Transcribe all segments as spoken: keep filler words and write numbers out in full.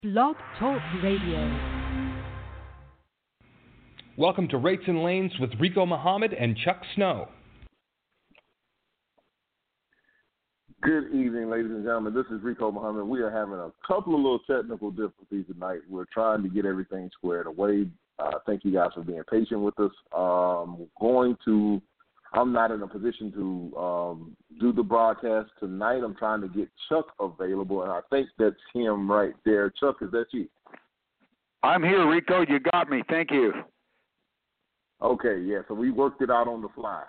Blog Talk Radio. Welcome to Rates and Lanes with Rico Muhammad and Chuck Snow. Good evening, ladies and gentlemen. This is Rico Muhammad. We are having a couple of little technical difficulties tonight. We're trying to get everything squared away. Uh, thank you guys for being patient with us. Um, going to, I'm not in a position to um, do the broadcast tonight. I'm trying to get Chuck available, and I think that's him right there. Chuck, is that you? I'm here, Rico. You got me. Thank you. Okay, yeah. So we worked it out on the fly.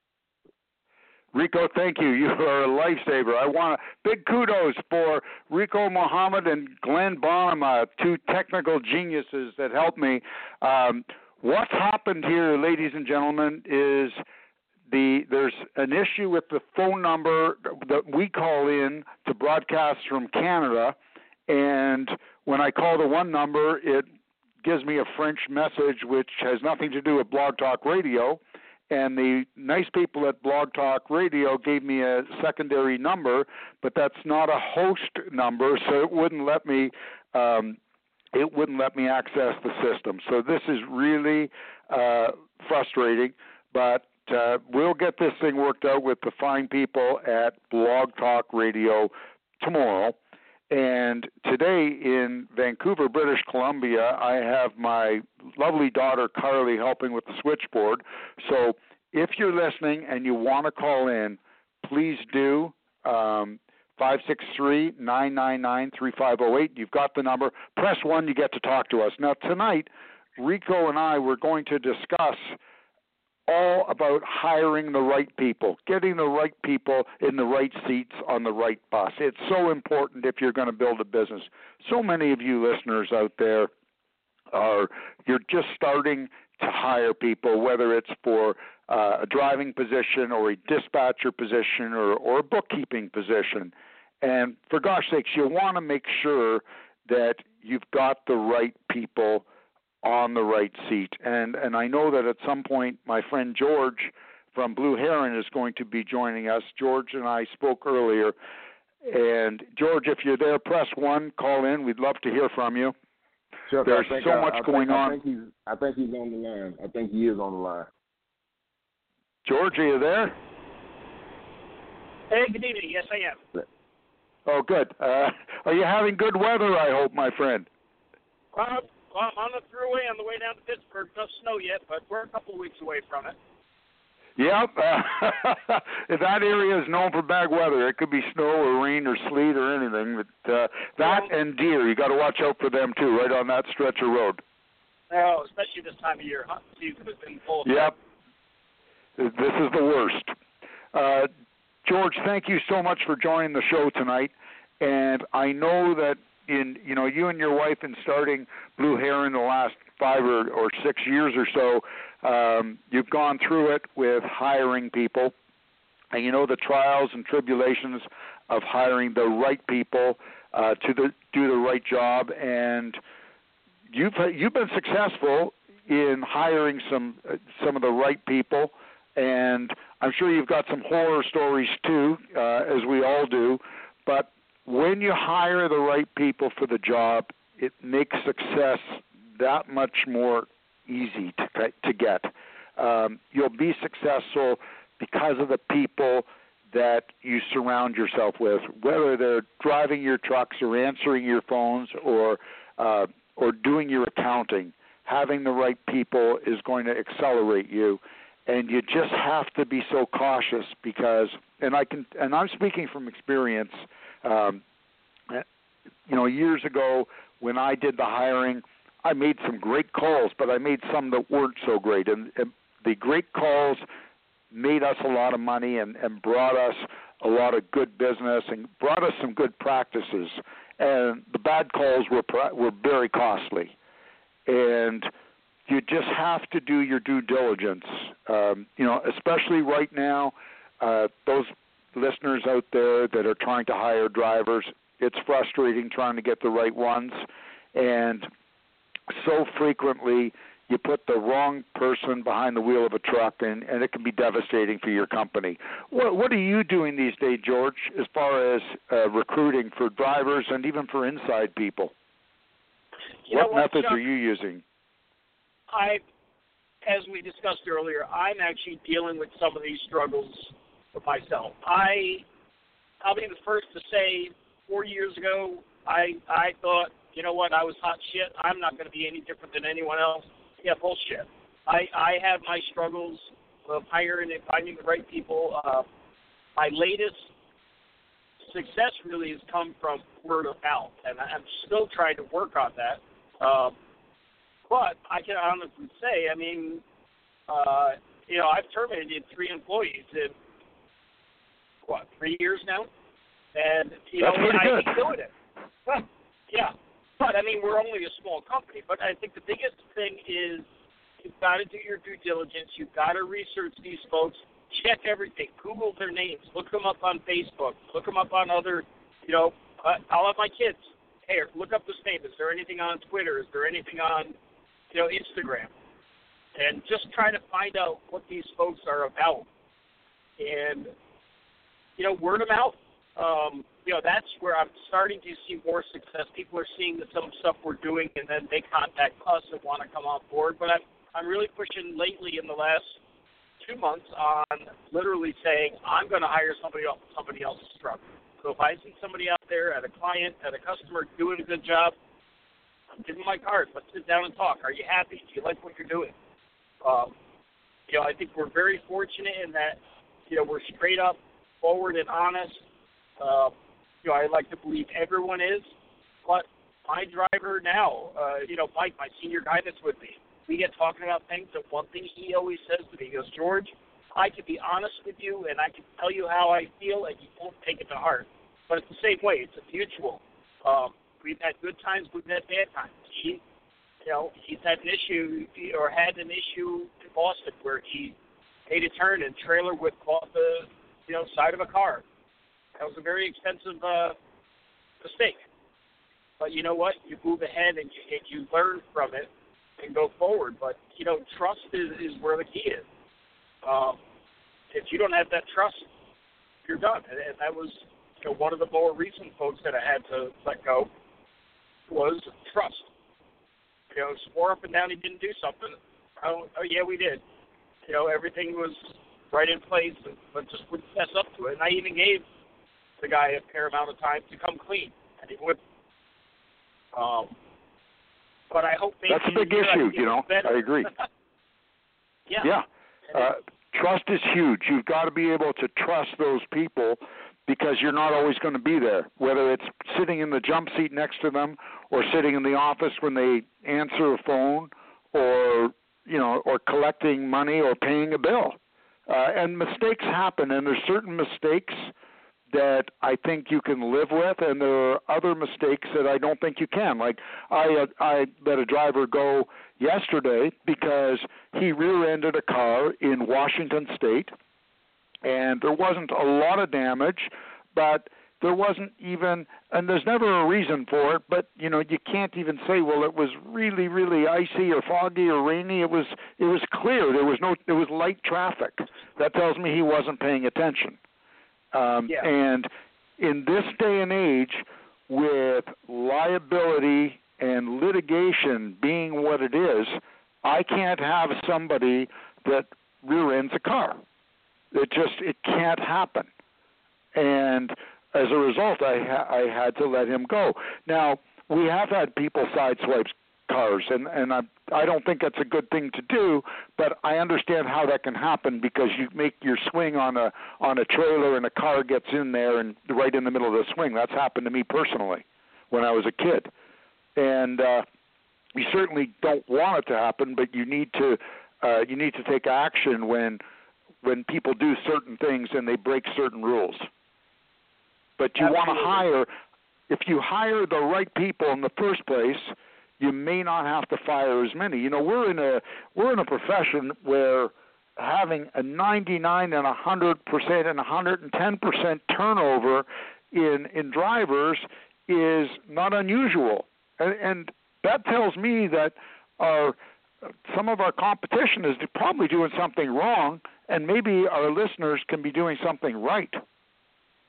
Rico, thank you. You are a lifesaver. I want a big kudos for Rico Muhammad and Glenn Bonham, uh, two technical geniuses that helped me. Um, what's happened here, ladies and gentlemen, is the there's an issue with the phone number that we call in to broadcast from Canada, and when I call the one number, it gives me a French message which has nothing to do with Blog Talk Radio. And the nice people at Blog Talk Radio gave me a secondary number, but that's not a host number, so it wouldn't let me um, it wouldn't let me access the system. So this is really uh, frustrating, but uh, we'll get this thing worked out with the fine people at Blog Talk Radio tomorrow. And today in Vancouver, British Columbia, I have my lovely daughter, Carly, helping with the switchboard. So if you're listening and you want to call in, please do. Um, five six three, nine nine nine, three five zero eight. You've got the number. Press one, you get to talk to us. Now, tonight, Rico and I were going to discuss all about hiring the right people, getting the right people in the right seats on the right bus. It's so important if you're going to build a business. So many of you listeners out there are, you're just starting to hire people, whether it's for uh, a driving position or a dispatcher position or, or a bookkeeping position. And for gosh sakes, you want to make sure that you've got the right people on the right seat. And and I know that at some point my friend George from Blue Heron is going to be joining us. George and I spoke earlier. And George, if you're there, press one, call in. We'd love to hear from you. Chuck, There's so I, much I going think, on. I think, he's, I think he's on the line. I think he is on the line. George, are you there? Hey, good evening. Yes, I am. Oh, good. Uh, are you having good weather, I hope, my friend? Uh, Well, I'm on the thruway on the way down to Pittsburgh. No snow yet, but we're a couple of weeks away from it. Yep. Uh, that area is known for bad weather. It could be snow or rain or sleet or anything. But uh, that well, and deer, you got to watch out for them too, right on that stretch of road. Oh, especially this time of year. Hunting season has been full. Yep. This is the worst. Uh, George, thank you so much for joining the show tonight. And I know that in you know you and your wife in starting Blue Heron the last five or, or six years or so, um, you've gone through it with hiring people, and you know the trials and tribulations of hiring the right people uh, to the, do the right job, and you've you've been successful in hiring some uh, some of the right people, and I'm sure you've got some horror stories too, uh, as we all do, but when you hire the right people for the job, it makes success that much more easy to to get. Um, you'll be successful because of the people that you surround yourself with, whether they're driving your trucks or answering your phones or uh, or doing your accounting. Having the right people is going to accelerate you, and you just have to be so cautious because, and I can, and I'm speaking from experience. Um, you know, years ago when I did the hiring, I made some great calls, but I made some that weren't so great. And, and the great calls made us a lot of money and, and brought us a lot of good business and brought us some good practices. And the bad calls were were very costly. And you just have to do your due diligence. Um, you know, especially right now, uh, those listeners out there that are trying to hire drivers, it's frustrating trying to get the right ones. And so frequently you put the wrong person behind the wheel of a truck, and, and it can be devastating for your company. What, what are you doing these days, George, as far as uh, recruiting for drivers and even for inside people? You what know what, methods Chuck? are you using? I, as we discussed earlier, I'm actually dealing with some of these struggles for myself. I, I'll be the first to say, four years ago, I I thought, you know what, I was hot shit. I'm not going to be any different than anyone else. Yeah, bullshit. I, I have my struggles of hiring and finding the right people. Uh, my latest success really has come from word of mouth, and I'm still trying to work on that. Um, but I can honestly say, I mean, uh, you know, I've terminated three employees in, what, three years now? And, you That's know, pretty I good. keep doing it. Yeah. But, I mean, we're only a small company. But I think the biggest thing is you've got to do your due diligence. You've got to research these folks. Check everything. Google their names. Look them up on Facebook. Look them up on other, you know, uh, I'll have my kids. Hey, look up this name. Is there anything on Twitter? Is there anything on, you know, Instagram? And just try to find out what these folks are about. And, you know, word of mouth. Um, you know, that's where I'm starting to see more success. People are seeing the, some stuff we're doing, and then they contact us and want to come on board. But I'm, I'm really pushing lately in the last two months on literally saying, I'm going to hire somebody else, somebody else's truck. So if I see somebody out there at a client, at a customer doing a good job, I'm giving my card. Let's sit down and talk. Are you happy? Do you like what you're doing? Um, you know, I think we're very fortunate in that, you know, we're straight up, forward, and honest. Uh, you know, I like to believe everyone is, but my driver now, uh, you know, Mike, my senior guy that's with me, we get talking about things, and one thing he always says to me, he goes, George, I can be honest with you, and I can tell you how I feel, and you won't take it to heart. But it's the same way. It's a mutual. Um, we've had good times, we've had bad times. He, you know, he's had an issue, or had an issue in Boston where he made a turn and trailer whip off the, you know, side of a car. That was a very expensive uh, mistake. But you know what? You move ahead and you, and you learn from it and go forward. But, you know, trust is, is where the key is. Um, if you don't have that trust, you're done. And, and that was, you know, one of the more recent folks that I had to let go was trust. You know, swore up and down he didn't do something. Oh, oh yeah, we did. You know, everything was right in place, but just wouldn't mess up to it. And I even gave the guy a fair amount of time to come clean, and he would. Um, but I hope maybe that's a big issue. You know, better. I agree. yeah. Yeah. Uh, trust is huge. You've got to be able to trust those people because you're not always going to be there. Whether it's sitting in the jump seat next to them, or sitting in the office when they answer a phone, or you know, or collecting money or paying a bill. Uh, and mistakes happen, and there's certain mistakes that I think you can live with, and there are other mistakes that I don't think you can. Like I, uh, I let a driver go yesterday because he rear-ended a car in Washington State, and there wasn't a lot of damage, but there wasn't even, and there's never a reason for it, but, you know, you can't even say, well, it was really, really icy or foggy or rainy. It was, it was clear. There was no, there was light traffic. That tells me he wasn't paying attention. Um, yeah. And in this day and age, with liability and litigation being what it is, I can't have somebody that rear-ends a car. It just, it can't happen. And as a result, I, ha- I had to let him go. Now, we have had people sideswipe cars, and, and I, I don't think that's a good thing to do, but I understand how that can happen because you make your swing on a on a trailer and a car gets in there and right in the middle of the swing. That's happened to me personally when I was a kid. And uh, you certainly don't want it to happen, but you need to uh, you need to take action when when people do certain things and they break certain rules. But you want to hire, if you hire the right people in the first place, you may not have to fire as many. You know, we're in a we're in a profession where having a ninety-nine and one hundred percent and one hundred ten percent turnover in in drivers is not unusual, and, and that tells me that our some of our competition is probably doing something wrong, and maybe our listeners can be doing something right.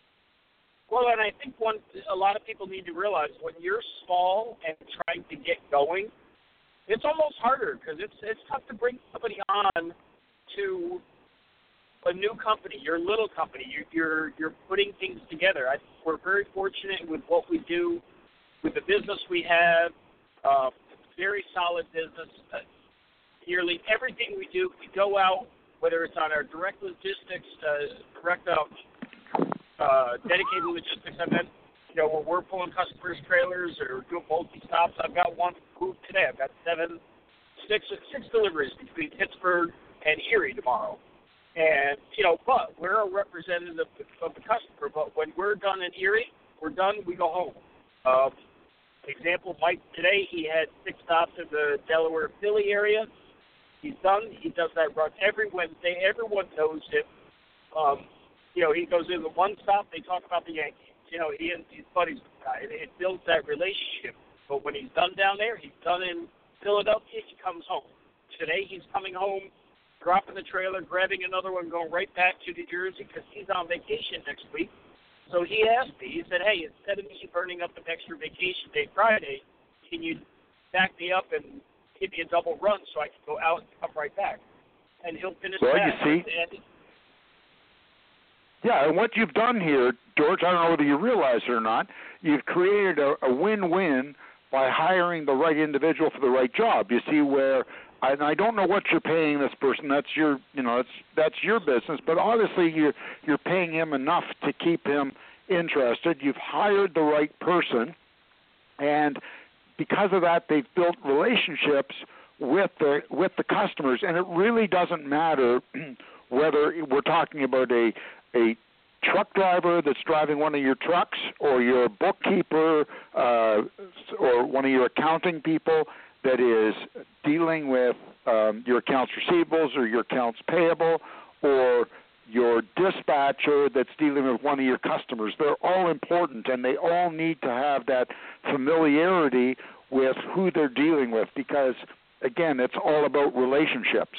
Well, and I think one a lot of people need to realize when you're small and trying to get going, it's almost harder because it's it's tough to bring somebody on to a new company, your little company. You're you're, you're putting things together. I think we're very fortunate with what we do, with the business we have. Uh, very solid business. Uh, nearly everything we do, we go out, whether it's on our direct logistics, uh, direct uh, uh, dedicated logistics event, you know, where we're pulling customers' trailers or doing multi-stops. I've got one group today. I've got seven, six, six deliveries between Pittsburgh and Erie tomorrow. And, you know, but we're a representative of the, of the customer. But when we're done in Erie, we're done, we go home. Uh, example, Mike today, he had six stops in the Delaware, Philly area. He's done. He does that run every Wednesday. Everyone knows him. Um, you know, he goes in the one stop, they talk about the Yankees. You know, he and his buddies, it, it builds that relationship. But when he's done down there, he's done in Philadelphia, he comes home. Today he's coming home, dropping the trailer, grabbing another one, going right back to New Jersey because he's on vacation next week. So he asked me, he said, hey, instead of me burning up an extra vacation day Friday, can you back me up and give me a double run so I can go out and come right back? And he'll finish well, that. You see, and, yeah, and what you've done here, George, I don't know whether you realize it or not, you've created a, a win-win by hiring the right individual for the right job. You see where, and I don't know what you're paying this person. That's your, you know, that's that's your business. But obviously, you're you're paying him enough to keep him interested. You've hired the right person, and because of that, they've built relationships with the with the customers. And it really doesn't matter whether we're talking about a a truck driver that's driving one of your trucks, or your bookkeeper, uh, or one of your accounting people that is dealing with um, your accounts receivables or your accounts payable, or your dispatcher that's dealing with one of your customers. They're all important, and they all need to have that familiarity with who they're dealing with because, again, it's all about relationships.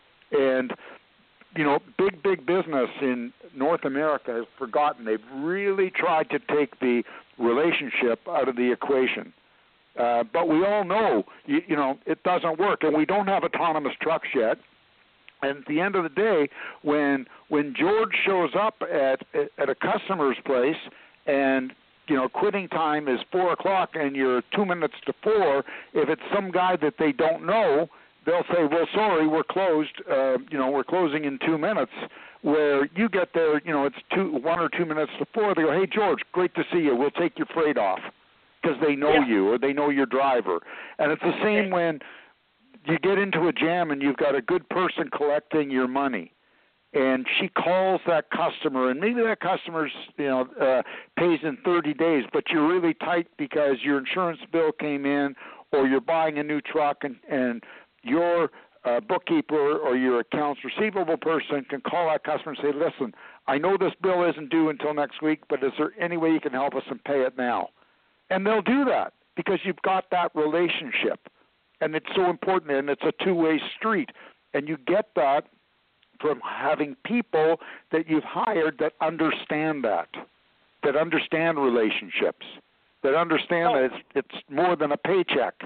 And you know, big, big business in North America has forgotten. They've really tried to take the relationship out of the equation. Uh, but we all know, you, you know, it doesn't work. And we don't have autonomous trucks yet. And at the end of the day, when when George shows up at at a customer's place and, you know, quitting time is four o'clock and you're two minutes to four, if it's some guy that they don't know, they'll say, well, sorry, we're closed, uh, you know, we're closing in two minutes, where you get there, you know, it's two, one or two minutes to four. They go, hey, George, great to see you. We'll take your freight off because they know yeah. you or they know your driver. And it's the same when you get into a jam and you've got a good person collecting your money. And she calls that customer, and maybe that customer's, you know, uh, pays in thirty days, but you're really tight because your insurance bill came in, or you're buying a new truck, and, and your uh, bookkeeper or your accounts receivable person can call that customer and say, listen, I know this bill isn't due until next week, but is there any way you can help us and pay it now? And they'll do that because you've got that relationship. And it's so important, and it's a two-way street. And you get that from having people that you've hired that understand that, that understand relationships, that understand oh. that it's, it's more than a paycheck.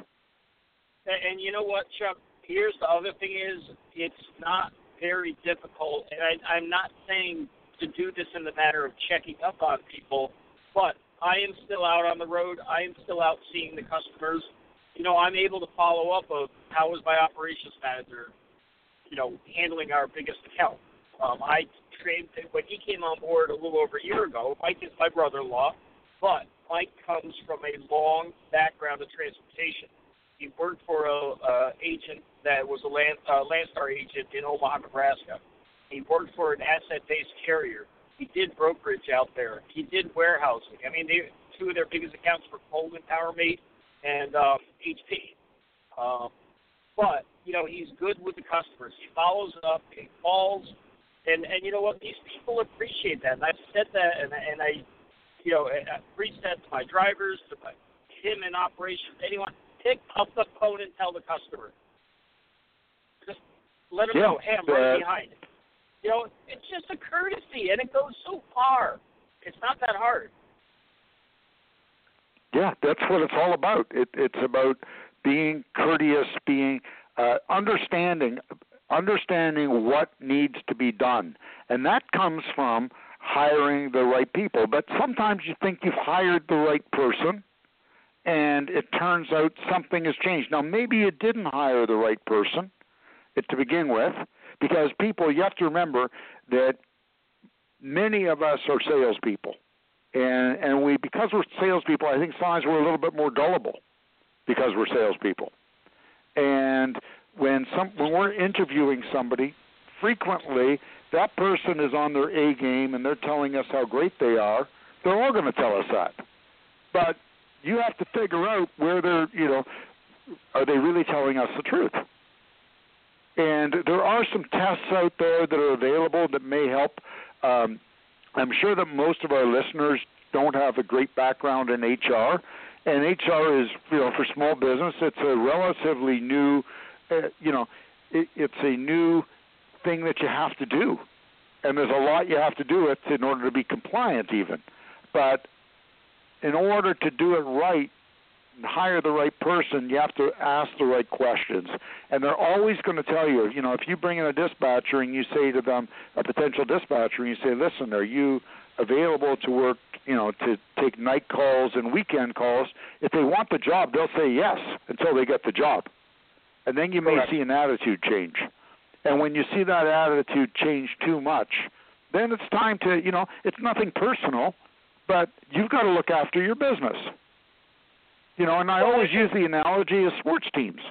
And you know what, Chuck? Here's the other thing is it's not very difficult. And I, I'm not saying to do this in the matter of checking up on people, but I am still out on the road. I am still out seeing the customers. You know, I'm able to follow up of how was my operations manager, you know, handling our biggest account. Um, I trained, when he came on board a little over a year ago, Mike is my brother-in-law, but Mike comes from a long background of transportation. He worked for a uh, agent that was a land, uh, Landstar agent in Omaha, Nebraska. He worked for an asset-based carrier. He did brokerage out there. He did warehousing. I mean, they, two of their biggest accounts were Coleman, PowerMate, and um, H P. Um, but, you know, he's good with the customers. He follows up. He calls. And, and you know what? These people appreciate that. And I've said that, and, and I, you know, I preach that to my drivers, to my, him in operations, anyone. Pick up the phone and tell the customer. Just let them yeah, know, hey, I'm right uh, behind. You know, it's just a courtesy, and it goes so far. It's not that hard. Yeah, that's what it's all about. It, it's about being courteous, being uh, understanding, understanding what needs to be done. And that comes from hiring the right people. But sometimes you think you've hired the right person, and it turns out something has changed. Now, maybe you didn't hire the right person to begin with, because people, you have to remember that many of us are salespeople. And and we, because we're salespeople, I think sometimes we're a little bit more gullible because we're salespeople. And when some when we're interviewing somebody, frequently that person is on their A game and they're telling us how great they are. They're all going to tell us that. But you have to figure out where they're, you know, are they really telling us the truth? And there are some tests out there that are available that may help. Um, I'm sure that most of our listeners don't have a great background in H R, and H R is, you know, for small business, it's a relatively new, uh, you know, it, it's a new thing that you have to do, and there's a lot you have to do it in order to be compliant even. But in order to do it right, and hire the right person, you have to ask the right questions. And they're always going to tell you, you know, if you bring in a dispatcher and you say to them, a potential dispatcher, and you say, listen, are you available to work, you know, to take night calls and weekend calls? If they want the job, they'll say yes until they get the job. And then you may Correct. see an attitude change. And when you see that attitude change too much, then it's time to, you know, it's nothing personal, but you've got to look after your business. You know, and I well, always I use the analogy of sports teams.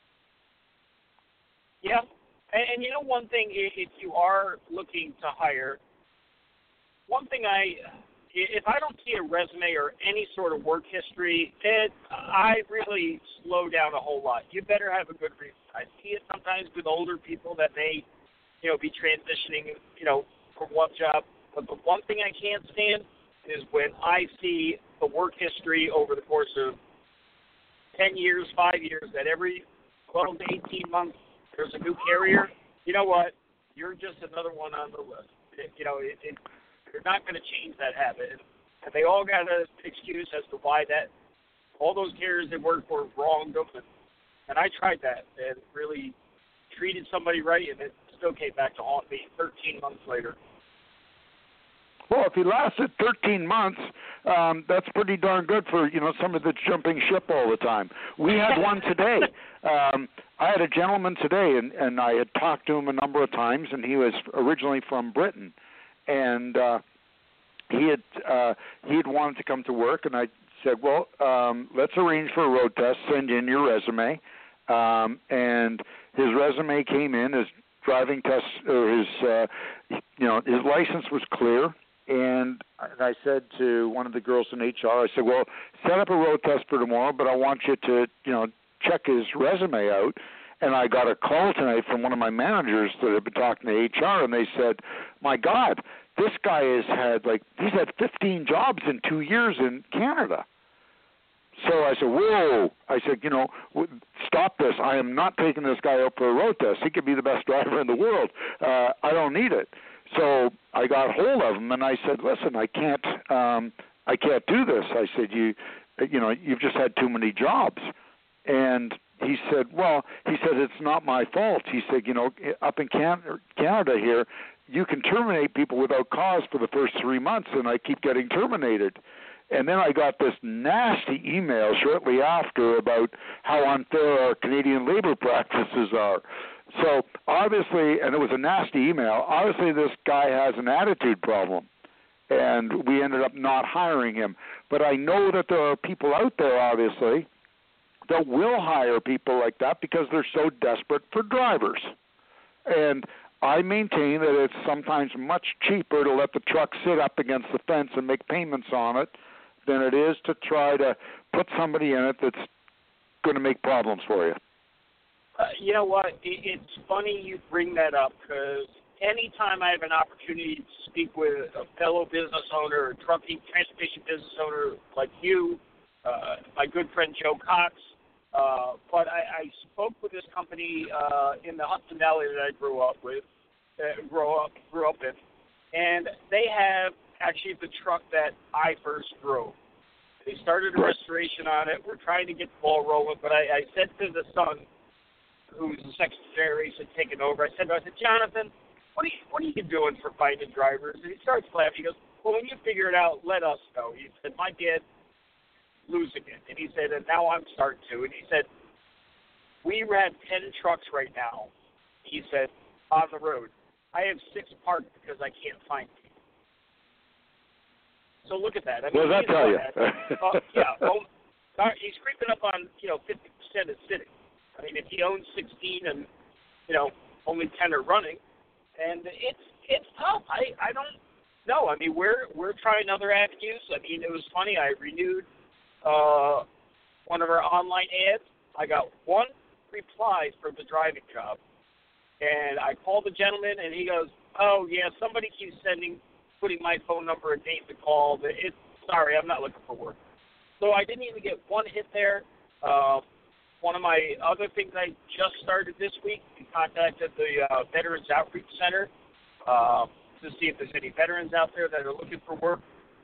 Yeah, and, and you know one thing, if you are looking to hire, one thing I, if I don't see a resume or any sort of work history, it, I really slow down a whole lot. You better have a good reason. I see it sometimes with older people that may, you know, be transitioning, you know, from one job. But the one thing I can't stand is when I see the work history over the course of ten years, five years, that every twelve to eighteen months there's a new carrier. You know what? You're just another one on the list. It, you know, it, it, you're not going to change that habit. And they all got an excuse as to why that, all those carriers they work for wronged them. And, and I tried that and really treated somebody right, and it still came back to haunt me thirteen months later. Well, if he lasted thirteen months, um, that's pretty darn good for, you know, somebody that's jumping ship all the time. We had one today. Um, I had a gentleman today, and, and I had talked to him a number of times, and he was originally from Britain. And uh, he had uh, he had wanted to come to work, and I said, well, um, let's arrange for a road test, send in your resume. Um, and his resume came in, his driving test, or his, uh, you know, his license was clear. And I said to one of the girls in H R, I said, well, set up a road test for tomorrow, but I want you to, you know, check his resume out. And I got a call tonight from one of my managers that had been talking to H R, and they said, my God, this guy has had, like, he's had fifteen jobs in two years in Canada. So I said, whoa. I said, you know, stop this. I am not taking this guy out for a road test. He could be the best driver in the world. Uh, I don't need it. So I got hold of him, and I said, listen, I can't um, I can't do this. I said, you you know, you've just had too many jobs. And he said, well, he said, it's not my fault. He said, you know, up in Can- Canada here, you can terminate people without cause for the first three months, and I keep getting terminated. And then I got this nasty email shortly after about how unfair our Canadian labor practices are. So obviously, and it was a nasty email, obviously this guy has an attitude problem, and we ended up not hiring him. But I know that there are people out there, obviously, that will hire people like that because they're so desperate for drivers. And I maintain that it's sometimes much cheaper to let the truck sit up against the fence and make payments on it than it is to try to put somebody in it that's going to make problems for you. Uh, you know what? It, it's funny you bring that up because anytime I have an opportunity to speak with a fellow business owner or trucking, transportation business owner like you, uh, my good friend Joe Cox, uh, but I, I spoke with this company uh, in the Hudson Valley that I grew up with, uh, grew up, grew up in, and they have actually the truck that I first drove. They started a restoration on it. We're trying to get the ball rolling. But I, I said to the son, who's the second generation taking over, I said, I said, Jonathan, what are you, what are you doing for finding drivers? And he starts laughing. He goes, well, when you figure it out, let us know. He said, my dad losing it. And he said, and now I'm starting to. And he said, we have ten trucks right now, he said, on the road. I have six parked because I can't find people. So look at that. I mean, what does that tell you? uh, yeah, well, he's creeping up on, you know, fifty percent is sitting. I mean, if he owns sixteen and, you know, only ten are running, and it's it's tough. I, I don't know. I mean, we're we're trying other avenues. I mean, it was funny. I renewed uh, one of our online ads. I got one reply for the driving job, and I called the gentleman, and he goes, "Oh yeah, somebody keeps sending, putting my phone number and date to call. But it's sorry, I'm not looking for work." So I didn't even get one hit there. Uh, One of my other things I just started this week, we contacted the uh, Veterans Outreach Center uh, to see if there's any veterans out there that are looking for work.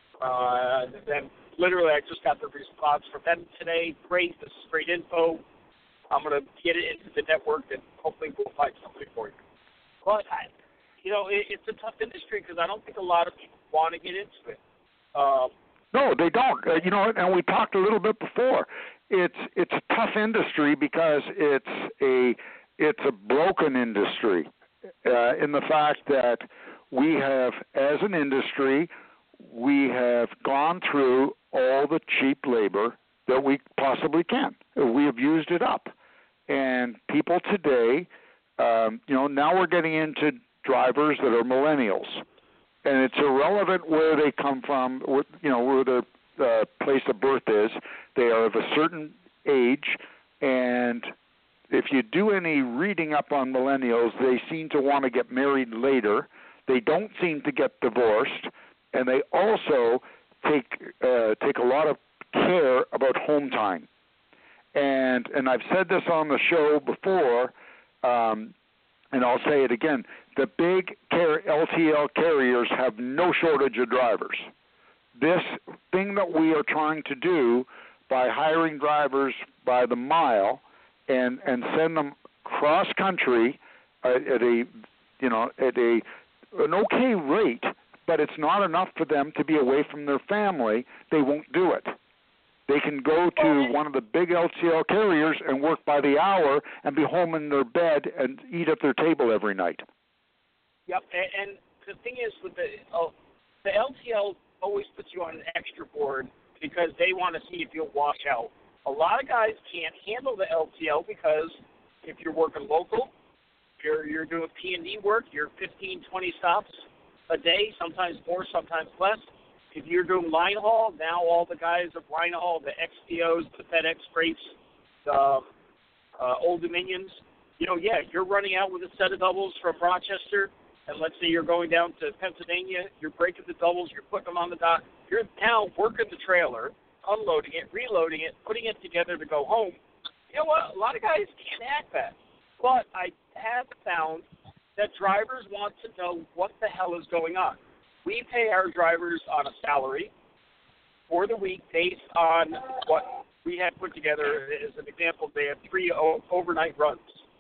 Uh, and then literally I just got the response from them today. Great, this is great info. I'm going to get it into the network and hopefully we'll find somebody for you. But, I, you know, it, it's a tough industry because I don't think a lot of people want to get into it. Um, No, they don't. Uh, you know, and we talked a little bit before. It's it's a tough industry because it's a it's a broken industry uh, in the fact that we have, as an industry, we have gone through all the cheap labor that we possibly can. We have used it up, and people today, um, you know, now we're getting into drivers that are millennials. And it's irrelevant where they come from, you know, where their uh, place of birth is. They are of a certain age, and if you do any reading up on millennials, they seem to want to get married later. They don't seem to get divorced, and they also take uh, take a lot of care about home time. And and I've said this on the show before, um, and I'll say it again. The big L T L carriers have no shortage of drivers. This thing that we are trying to do by hiring drivers by the mile and, and send them cross country uh, at a you know at a an okay rate, but it's not enough for them to be away from their family. They won't do it. They can go to one of the big L T L carriers and work by the hour and be home in their bed and eat at their table every night. Yep, and, and the thing is with the oh, the L T L always puts you on an extra board because they want to see if you'll wash out. A lot of guys can't handle the L T L because if you're working local, you're you're doing P and D work, you're fifteen, twenty stops a day, sometimes more, sometimes less. If you're doing line haul, now all the guys of line haul, the X P Os, the FedEx freights, the uh, Old Dominions, you know, yeah, you're running out with a set of doubles from Rochester. And let's say you're going down to Pennsylvania, you're breaking the doubles, you're putting them on the dock. You're now working the trailer, unloading it, reloading it, putting it together to go home. You know what? A lot of guys can't act that. But I have found that drivers want to know what the hell is going on. We pay our drivers on a salary for the week based on what we have put together. As an example, they have three o- overnight runs.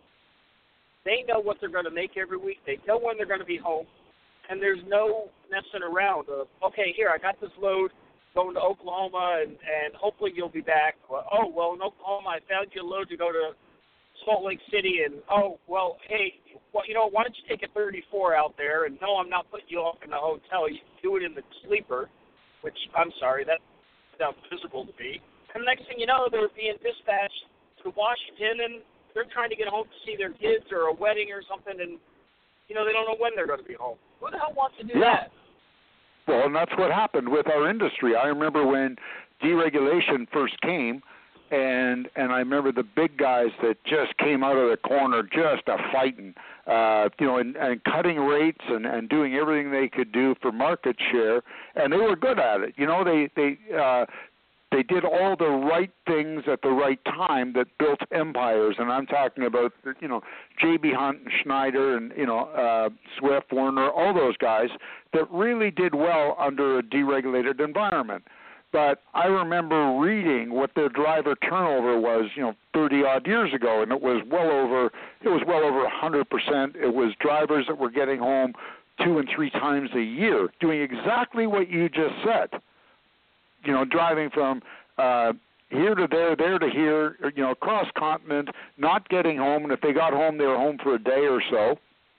They know what they're going to make every week. They know when they're going to be home. And there's no messing around of, okay, here, I got this load going to Oklahoma, and, and hopefully you'll be back. Well, oh, well, in Oklahoma, I found you a load to go to Salt Lake City. And, oh, well, hey, well, you know, why don't you take a thirty-four out there? And, no, I'm not putting you up in the hotel. You do it in the sleeper, which, I'm sorry, that sounds miserable to me. And the next thing you know, they're being dispatched to Washington, and they're trying to get home to see their kids or a wedding or something, and, you know, they don't know when they're going to be home. Who the hell wants to do yeah. that? Well, and that's what happened with our industry. I remember when deregulation first came, and and I remember the big guys that just came out of the corner just a fighting, uh, you know, and, and cutting rates and, and doing everything they could do for market share, and they were good at it. You know, they, they uh, They did all the right things at the right time that built empires, and I'm talking about, you know, J B. Hunt and Schneider and, you know, uh, Swift, Werner, all those guys that really did well under a deregulated environment. But I remember reading what their driver turnover was, you know, thirty odd years ago, and it was well over it was well over one hundred percent. It was drivers that were getting home two and three times a year, doing exactly what you just said. You know, driving from uh, here to there, there to here, you know, across continent, not getting home, and if they got home, they were home for a day or so,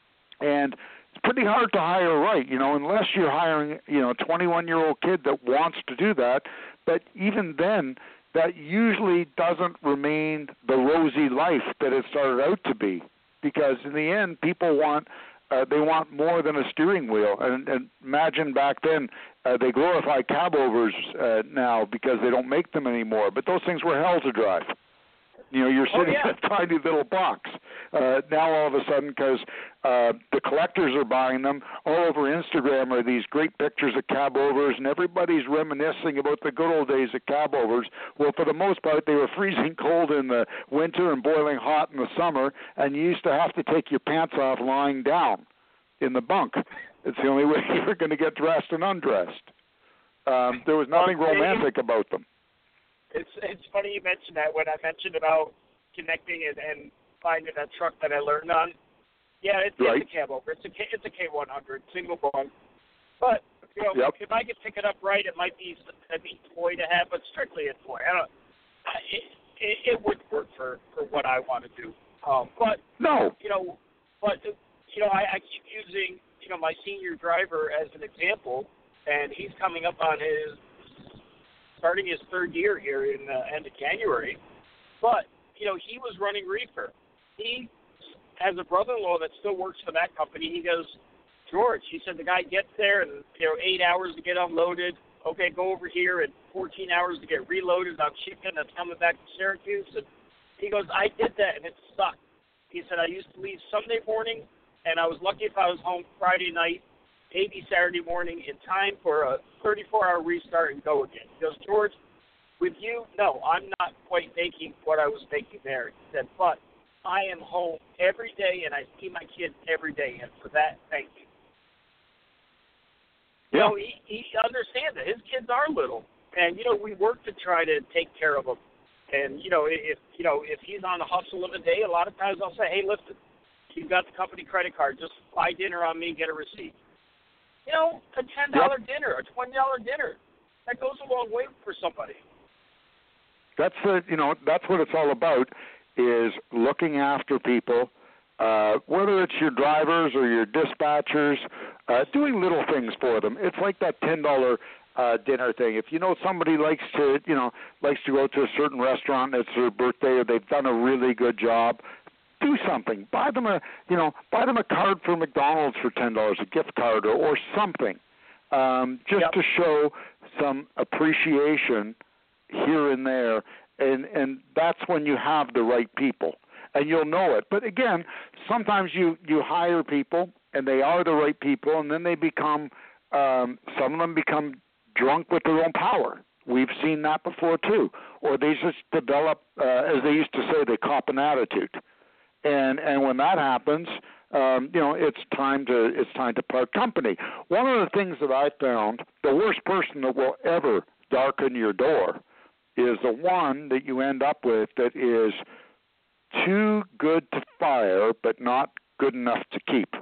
and it's pretty hard to hire right, you know, unless you're hiring, you know, a twenty-one-year-old kid that wants to do that. But even then, that usually doesn't remain the rosy life that it started out to be, because in the end, people want uh, they want more than a steering wheel. And, and imagine back then, uh, they glorify cabovers uh, now because they don't make them anymore. But those things were hell to drive. You know, you're sitting oh, yeah. in a tiny little box. Uh, now all of a sudden, because uh, the collectors are buying them, all over Instagram are these great pictures of cabovers, and everybody's reminiscing about the good old days of cabovers. Well, for the most part, they were freezing cold in the winter and boiling hot in the summer, and you used to have to take your pants off lying down in the bunk. It's the only way you were going to get dressed and undressed. Um, there was nothing romantic about them. It's it's funny you mentioned that when I mentioned about connecting and, and finding that truck that I learned on. Yeah, it's, right. it's a cab over. It's a it's a K one hundred single bunk. But you know, yep. if I could pick it up right, it might be a neat toy to have, but strictly a toy. I don't. It it, it wouldn't work for, for what I want to do. Um, but no, you know, but you know, I, I keep using you know my senior driver as an example, and he's coming up on his. starting his third year here in the end of January. But, you know, he was running reefer. He has a brother-in-law that still works for that company. He goes, George, he said the guy gets there and, you know, eight hours to get unloaded. Okay, go over here and fourteen hours to get reloaded on chicken that's coming back to Syracuse. And he goes, I did that and it sucked. He said, I used to leave Sunday morning and I was lucky if I was home Friday night, maybe Saturday morning in time for a thirty-four hour restart and go again. He goes, George, with you, no, I'm not quite making what I was making there. He said, but I am home every day and I see my kids every day, and for that, thank you. Yeah. You know, he, he understands that. His kids are little, and, you know, we work to try to take care of them. And, you know, if, you know, if he's on the hustle of the day, a lot of times I'll say, hey, listen, you've got the company credit card. Just buy dinner on me, get a receipt. You know, a ten dollar yep. dinner, a twenty dollar dinner, that goes a long way for somebody. That's the, you know, that's what it's all about, is looking after people, uh, whether it's your drivers or your dispatchers, uh, doing little things for them. It's like that ten dollar uh, dinner thing. If you know somebody likes to, you know, likes to go to a certain restaurant, it's their birthday, or they've done a really good job, do something. Buy them a, you know, buy them a card for McDonald's for ten dollars, a gift card or, or something, um, just yep. to show some appreciation here and there, and and that's when you have the right people, and you'll know it. But again, sometimes you you hire people and they are the right people, and then they become, um, some of them become drunk with their own power. We've seen that before too, or they just develop, uh, as they used to say, they cop an attitude. And and when that happens, um, you know, it's time to it's time to part company. One of the things that I found, the worst person that will ever darken your door is the one that you end up with that is too good to fire, but not good enough to keep.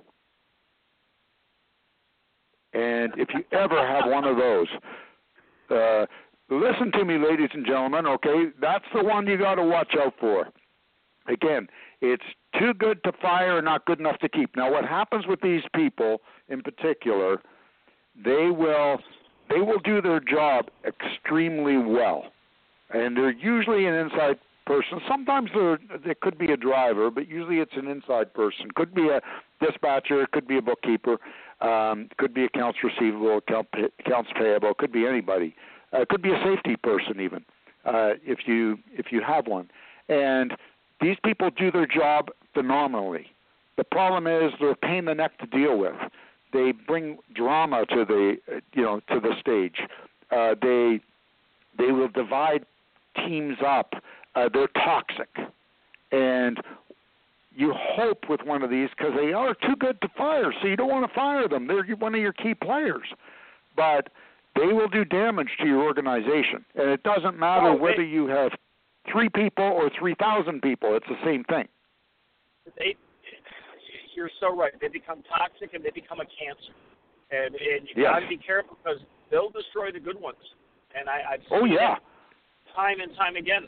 And if you ever have one of those, uh, listen to me, ladies and gentlemen. Okay, that's the one you got to watch out for. Again, it's too good to fire and not good enough to keep. Now, what happens with these people in particular, they will they will do their job extremely well. And they're usually an inside person. Sometimes there could be a driver, but usually it's an inside person. Could be a dispatcher, could be a bookkeeper, um, could be accounts receivable, account pay, accounts payable, could be anybody. Uh, could be a safety person even, uh, if you if you have one. And these people do their job phenomenally. The problem is they're a pain in the neck to deal with. They bring drama to the, you know, to the stage. Uh, they they will divide teams up. Uh, they're toxic, and you hope with one of these, because they are too good to fire, so you don't want to fire them. They're one of your key players, but they will do damage to your organization. And it doesn't matter oh, whether they, you have three people or three thousand people. It's the same thing. They, you're so right. They become toxic and they become a cancer. And, and you yes. got to be careful because they'll destroy the good ones. And I, I've oh, seen yeah. it time and time again.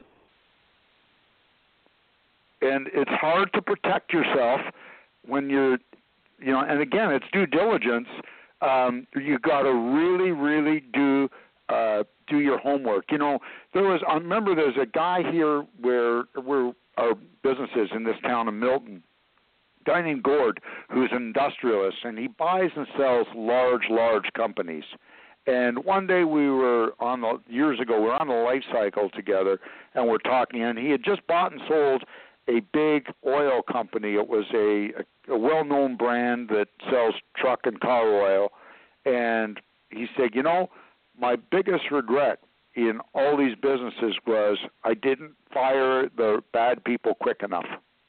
And it's hard to protect yourself when you're, you know, and again, it's due diligence. Um, you got to really, really do uh, do your homework. You know, there was, I remember there's a guy here where where our business is in this town of Milton, a guy named Gord, who's an industrialist, and he buys and sells large, large companies. And one day we were on the, years ago, we were on the life cycle together, and we're talking, and he had just bought and sold a big oil company. It was a, a, a well-known brand that sells truck and car oil. And he said, you know, my biggest regret in all these businesses was I didn't fire the bad people quick enough.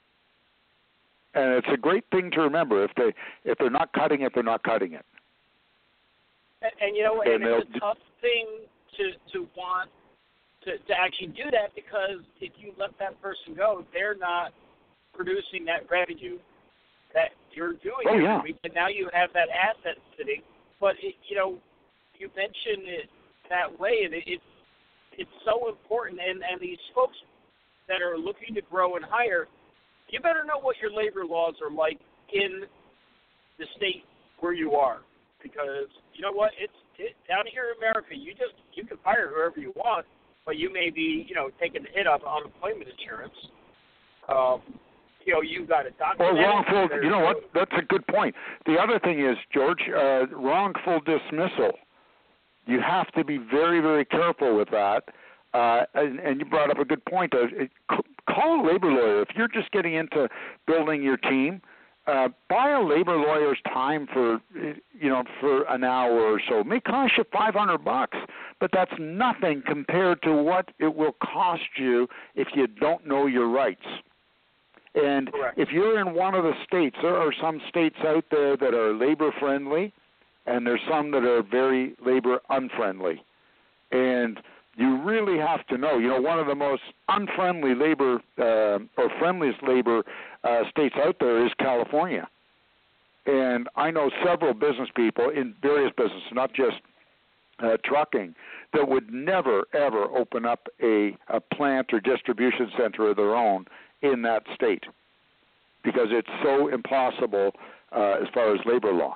And it's a great thing to remember. If they if they're not cutting it, they're not cutting it. And, and you know, and, and it's a tough thing to to want to, to actually do that, because if you let that person go, they're not producing that revenue that you're doing oh, every yeah. week, and now you have that asset sitting. But it, you know, you mentioned it that way, and it, it it's so important. And, and these folks that are looking to grow and hire, you better know what your labor laws are like in the state where you are, because you know what, it's it, down here in America, you just you can hire whoever you want, but you may be, you know, taking the hit of unemployment insurance. Um, you know, you've got to document. Or wrongful, you know what, that's a good point. The other thing is, George, uh, wrongful dismissal. You have to be very, very careful with that. Uh, and, and you brought up a good point. Of, it, call a labor lawyer. If you're just getting into building your team, uh, buy a labor lawyer's time for, you know, for an hour or so. It may cost you five hundred bucks, but that's nothing compared to what it will cost you if you don't know your rights. And Correct. If you're in one of the states, there are some states out there that are labor-friendly, and there's some that are very labor-unfriendly. And you really have to know, you know, one of the most unfriendly labor uh, or friendliest labor uh, states out there is California. And I know several business people in various businesses, not just uh, trucking, that would never, ever open up a, a plant or distribution center of their own in that state because it's so impossible uh, as far as labor law.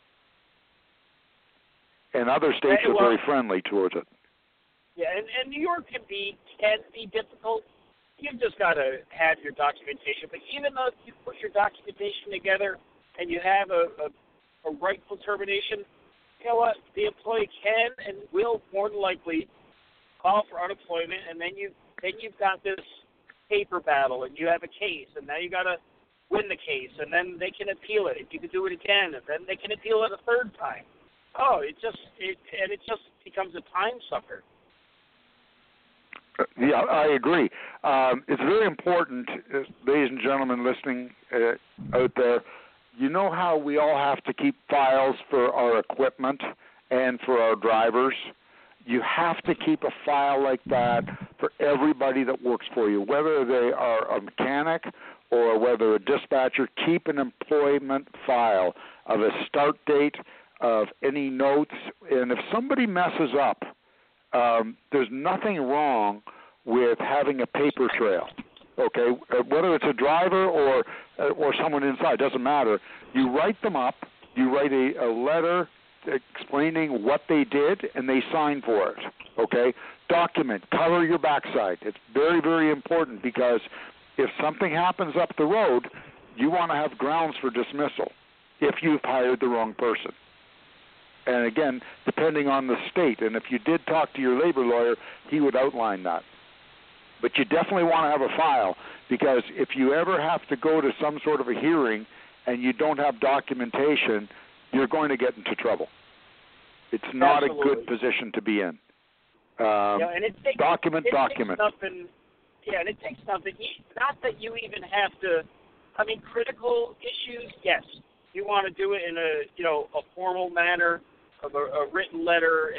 And other states Hey, well, are very friendly towards it. Yeah, and, and New York can be can be difficult. You've just got to have your documentation. But even though you put your documentation together and you have a, a, a rightful termination, you know what? The employee can and will more than likely call for unemployment, and then you then you've got this paper battle, and you have a case, and now you got to win the case, and then they can appeal it. If you can do it again, and then they can appeal it a third time. Oh, it just it and it just becomes a time sucker. Yeah, I agree. Um, it's very important, uh, ladies and gentlemen listening uh, out there, you know how we all have to keep files for our equipment and for our drivers? You have to keep a file like that for everybody that works for you, whether they are a mechanic or whether a dispatcher. Keep an employment file of a start date, of any notes, and if somebody messes up, Um, there's nothing wrong with having a paper trail, okay? Whether it's a driver or or someone inside, doesn't matter. You write them up. You write a, a letter explaining what they did, and they sign for it, okay? Document. Cover your backside. It's very, very important because if something happens up the road, you want to have grounds for dismissal if you've hired the wrong person. And again, depending on the state, and if you did talk to your labor lawyer, he would outline that. But you definitely want to have a file, because if you ever have to go to some sort of a hearing and you don't have documentation, you're going to get into trouble. It's not Absolutely. a good position to be in. Um, yeah, and it takes, document, it document. Takes nothing, yeah, and it takes nothing. Not that you even have to. I mean, critical issues, yes. You want to do it in a you know a formal manner, of a, a written letter, and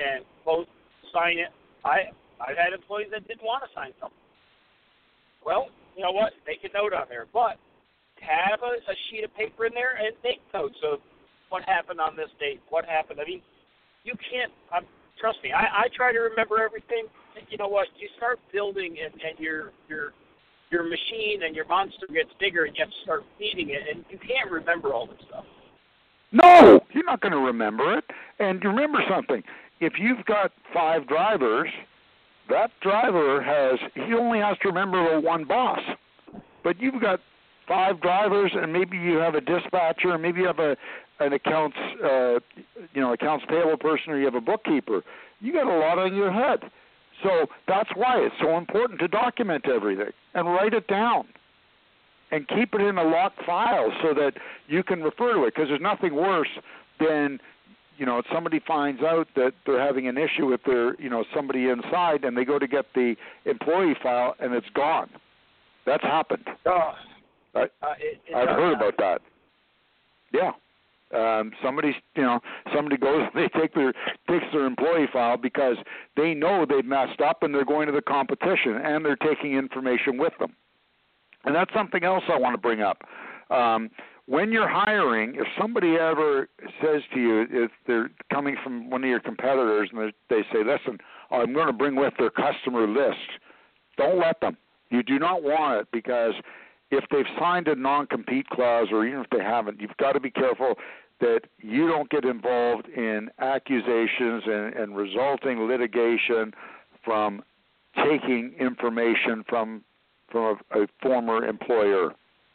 both sign it. I I've had employees that didn't want to sign something. Well, you know what? Make a note on there, but have a, a sheet of paper in there and make notes of what happened on this date. What happened? I mean, you can't. Um, trust me. I, I try to remember everything. You know what? You start building, and, and your your your machine and your monster gets bigger, and you have to start feeding it, and you can't remember all this stuff. No, you're not going to remember it. And remember something. If you've got five drivers, that driver has, he only has to remember one boss. But you've got five drivers, and maybe you have a dispatcher, and maybe you have a an accounts, uh, you know, accounts payable person, or you have a bookkeeper. You got a lot on your head. So that's why it's so important to document everything and write it down and keep it in a locked file so that you can refer to it, because there's nothing worse than, you know, somebody finds out that they're having an issue with their, you know, somebody inside, and they go to get the employee file and it's gone. That's happened. Oh, I, uh, it, it I've heard happen. about that. Yeah. Um, somebody, you know, somebody goes, they take their takes their employee file because they know they've messed up, and they're going to the competition, and they're taking information with them. And that's something else I want to bring up. Um, when you're hiring, if somebody ever says to you, if they're coming from one of your competitors, and they say, listen, I'm going to bring with their customer list, don't let them. You do not want it, because if they've signed a non-compete clause, or even if they haven't, you've got to be careful that you don't get involved in accusations and, and resulting litigation from taking information from from a, a former employer.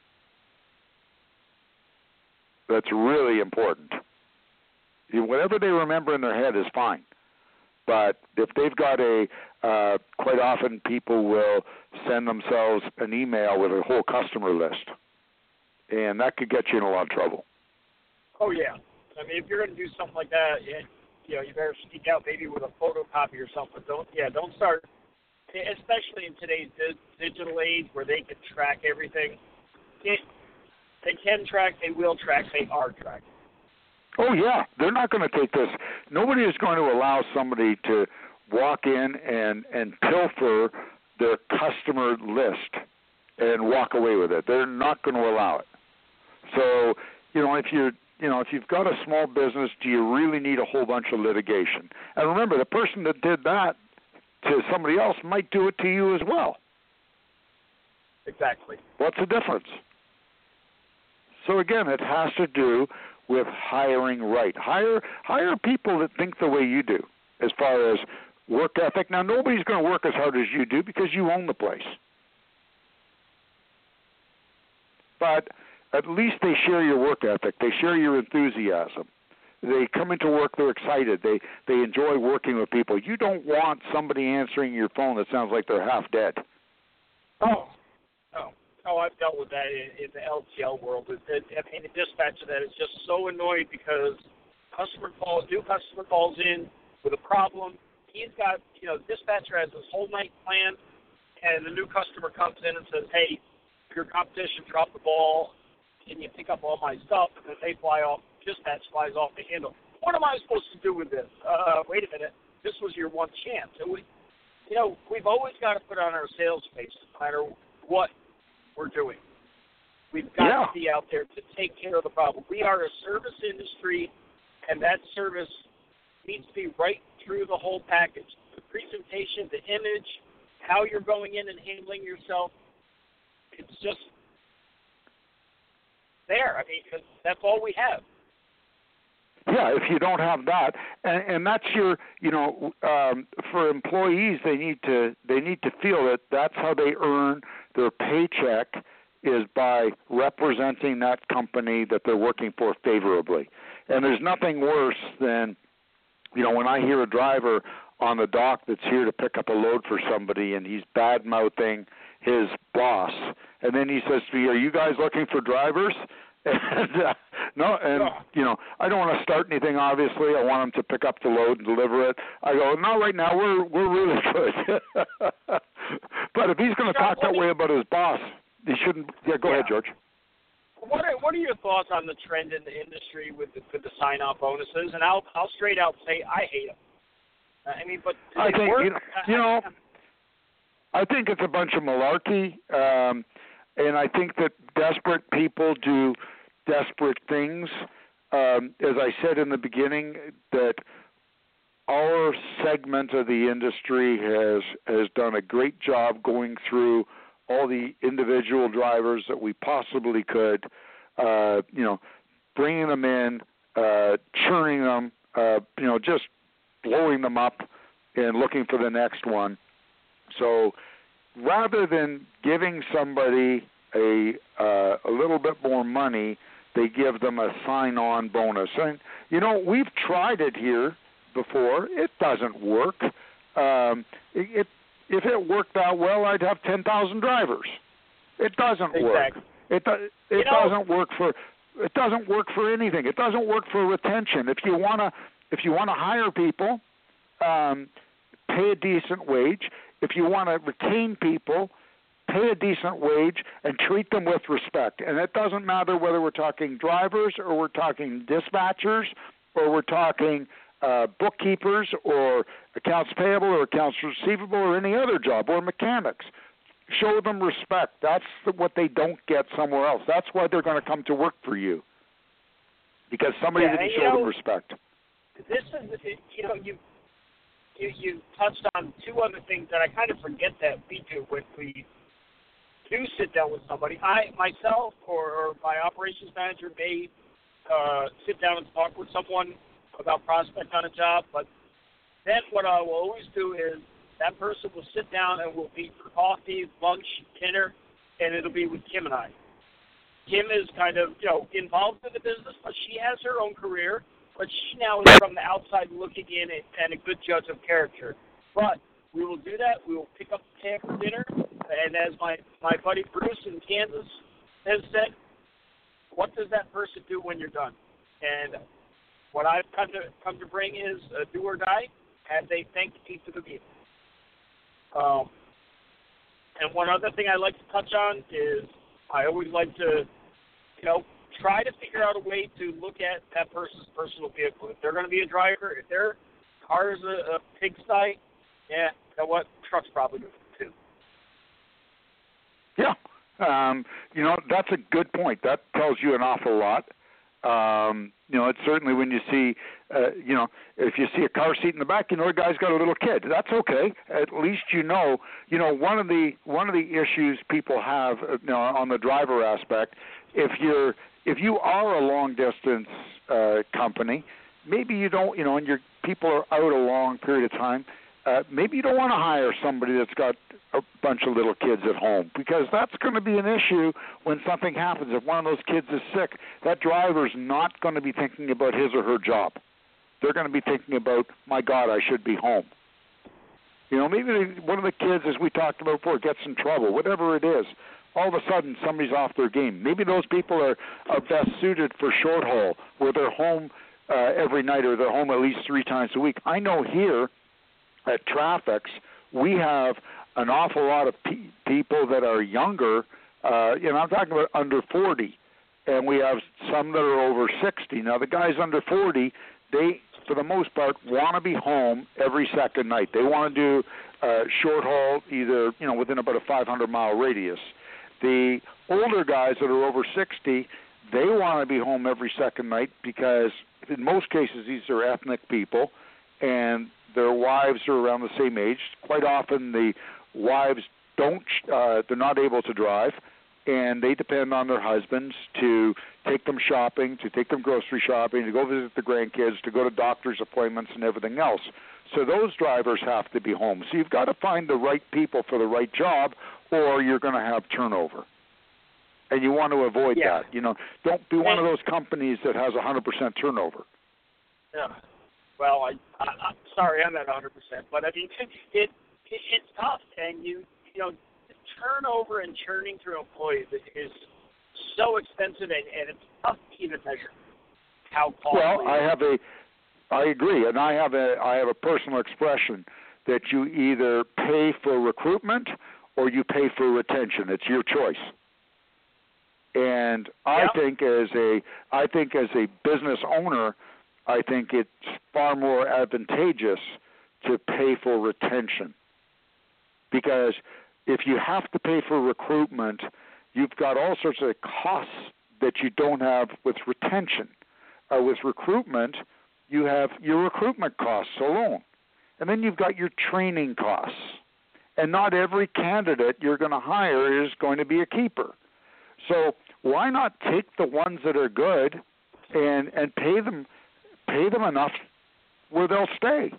That's really important. You, whatever they remember in their head is fine. But if they've got a, uh, quite often people will send themselves an email with a whole customer list, and that could get you in a lot of trouble. Oh, yeah. I mean, if you're going to do something like that, it, you know, you better sneak out maybe with a photocopy or something. Don't, yeah, don't start, especially in today's di- digital age where they can track everything. It, they can track, they will track, they are tracking. Oh, yeah. They're not going to take this. Nobody is going to allow somebody to walk in and, and pilfer their customer list and walk away with it. They're not going to allow it. So, you know, if you you know, if you've got a small business, do you really need a whole bunch of litigation? And remember, the person that did that to somebody else might do it to you as well. Exactly. What's the difference? So again, it has to do with hiring right. Hire hire people that think the way you do as far as work ethic. Now, nobody's going to work as hard as you do because you own the place. But at least they share your work ethic. They share your enthusiasm. They come into work, they're excited. They they enjoy working with people. You don't want somebody answering your phone that sounds like they're half dead. Oh, oh, oh! I've dealt with that in, in the L T L world. It, it, I mean, the dispatcher that is just so annoyed because customer calls, new customer calls in with a problem. He's got, you know, dispatcher has this whole night planned, and the new customer comes in and says, "Hey, your competition dropped the ball. Can you pick up all my stuff?" And then they fly off. Dispatch flies off the handle. What am I supposed to do with this? Uh, wait a minute. This was your one chance. And we, you know, we've always got to put on our sales face, no matter what we're doing. We've got yeah. to be out there to take care of the problem. We are a service industry, and that service needs to be right through the whole package. The presentation, the image, how you're going in and handling yourself. It's just there. I mean, 'cause that's all we have. Yeah, if you don't have that, and, and that's your, you know, um, for employees, they need to they need to feel that that's how they earn their paycheck, is by representing that company that they're working for favorably. And there's nothing worse than, you know, when I hear a driver on the dock that's here to pick up a load for somebody, and he's bad mouthing his boss, and then he says to me, "Are you guys looking for drivers?" And uh, no, and you know, I don't want to start anything. Obviously, I want him to pick up the load and deliver it. I go, "No, right now we're we're really good." But if he's going to talk that way about his boss, he shouldn't. Yeah, go yeah. ahead, George. What are what are your thoughts on the trend in the industry with the, with the sign-on bonuses? And I'll I'll straight out say I hate them. I mean, but I think work? you know, you know, I think it's a bunch of malarkey, um, and I think that desperate people do desperate things. Um, as I said in the beginning, that our segment of the industry has has done a great job going through all the individual drivers that we possibly could, uh, you know, bringing them in, uh, churning them, uh, you know, just blowing them up and looking for the next one. So rather than giving somebody a uh, a little bit more money, they give them a sign-on bonus. And, you know, we've tried it here before. It doesn't work. Um, it, it If it worked out well, I'd have ten thousand drivers. It doesn't exactly. work. It do, it you know, doesn't work for it doesn't work for anything. It doesn't work for retention. If you wanna if you wanna hire people, um, pay a decent wage. If you want to retain people, pay a decent wage and treat them with respect. And it doesn't matter whether we're talking drivers or we're talking dispatchers or we're talking uh, bookkeepers or accounts payable or accounts receivable or any other job or mechanics. Show them respect. That's what they don't get somewhere else. That's why they're going to come to work for you, because somebody yeah, didn't you show know, them respect. This is, you know, you, you you touched on two other things that I kind of forget that we do when we do sit down with somebody. I myself or, or my operations manager may uh, sit down and talk with someone about prospect on a job, but then what I will always do is that person will sit down and we'll meet for coffee, lunch, dinner, and it'll be with Kim and I. Kim is kind of, you know, involved in the business, but she has her own career, but she now is from the outside looking in and a good judge of character. But we will do that. We will pick up the tab for dinner, and as my, my buddy Bruce in Kansas has said, what does that person do when you're done? And what I've come to come to bring is a do or die, as they thank you for the meal. Um, and one other thing I like to touch on is I always like to, you know, try to figure out a way to look at that person's personal vehicle. If they're going to be a driver, if their car is a, a pigsty, yeah, you know what, truck's probably good too. Yeah, um, you know, that's a good point. That tells you an awful lot. Um, you know, it's certainly when you see, uh, you know, if you see a car seat in the back, you know, the guy's got a little kid. That's okay. At least you know. You know, one of the one of the issues people have, you know, on the driver aspect, if you're if you are a long distance uh, company, maybe you don't, you know, and your people are out a long period of time. Uh, maybe you don't want to hire somebody that's got a bunch of little kids at home, because that's going to be an issue when something happens. If one of those kids is sick, that driver's not going to be thinking about his or her job. They're going to be thinking about, my God, I should be home. You know, maybe one of the kids, as we talked about before, gets in trouble, whatever it is. All of a sudden, somebody's off their game. Maybe those people are, are best suited for short haul, where they're home uh, every night or they're home at least three times a week. I know here at Traffics, we have an awful lot of pe- people that are younger, uh, you know, I'm talking about under forty, and we have some that are over sixty. Now, the guys under forty, they, for the most part, want to be home every second night. They want to do uh, short haul, either, you know, within about a five hundred mile radius. The older guys that are over sixty, they want to be home every second night because, in most cases, these are ethnic people, and their wives are around the same age. Quite often the wives don't, uh, they're not able to drive, and they depend on their husbands to take them shopping, to take them grocery shopping, to go visit the grandkids, to go to doctor's appointments and everything else. So those drivers have to be home. So you've got to find the right people for the right job, or you're going to have turnover. And you want to avoid yeah. that. You know, don't be one of those companies that has one hundred percent turnover. Yeah. Well, I, I, I'm sorry, I'm at one hundred percent, but I mean, it, it it's tough, and you you know, turnover and churning through employees is so expensive, and, and it's tough to even measure how costly. Well, I have a, I agree, and I have a I have a personal expression that you either pay for recruitment or you pay for retention. It's your choice. And I yep. think as a I think as a business owner, I think it's far more advantageous to pay for retention. Because if you have to pay for recruitment, you've got all sorts of costs that you don't have with retention. Uh, with recruitment, you have your recruitment costs alone. And then you've got your training costs. And not every candidate you're going to hire is going to be a keeper. So why not take the ones that are good and, and pay them pay them enough where they'll stay?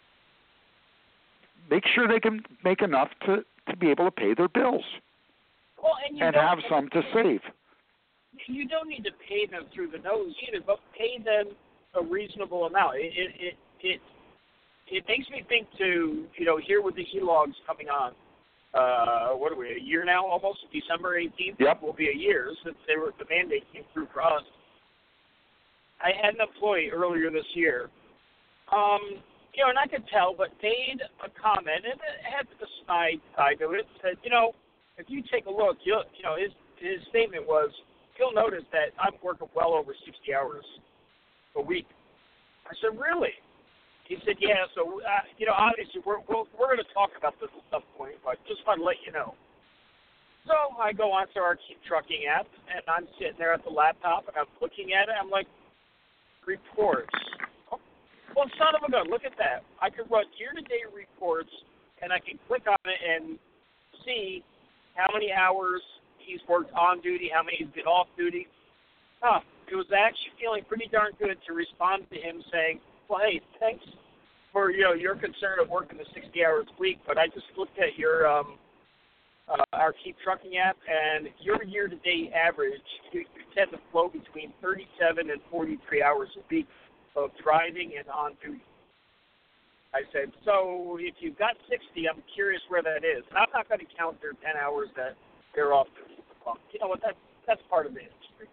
Make sure they can make enough to, to be able to pay their bills well, and, you and don't, have some to save. You don't need to pay them through the nose either, but pay them a reasonable amount. It it it it, it makes me think to, you know, here with the E-logs coming on, uh, what are we, a year now almost? December eighteenth Yep. will be a year since they were, the mandate came through for us. I had an employee earlier this year, um, you know, and I could tell, but made a comment, and it had the side side to it, said, you know, if you take a look, you'll, you know, his, his statement was, you'll notice that I'm working well over sixty hours a week. I said, really? He said, yeah, so, uh, you know, obviously we're, we're, we're going to talk about this at some point, but just want to let you know. So I go onto our Keep Trucking app, and I'm sitting there at the laptop, and I'm looking at it. I'm like, reports. Oh, well, son of a gun, look at that. I could run year-to-date reports, and I can click on it and see how many hours he's worked on duty, how many he's been off duty. Huh. It was actually feeling pretty darn good to respond to him saying, well, hey, thanks for, you know, your concern of working the sixty hours a week, but I just looked at your um, uh, our Keep Trucking app, and your year-to-date average, you, you tend to flow between thirty-seven and forty-three hours a week of driving and on duty. I said, so if you've got sixty, I'm curious where that is. And I'm not going to count their ten hours that they're off duty. Well, you know what? That, that's part of the industry.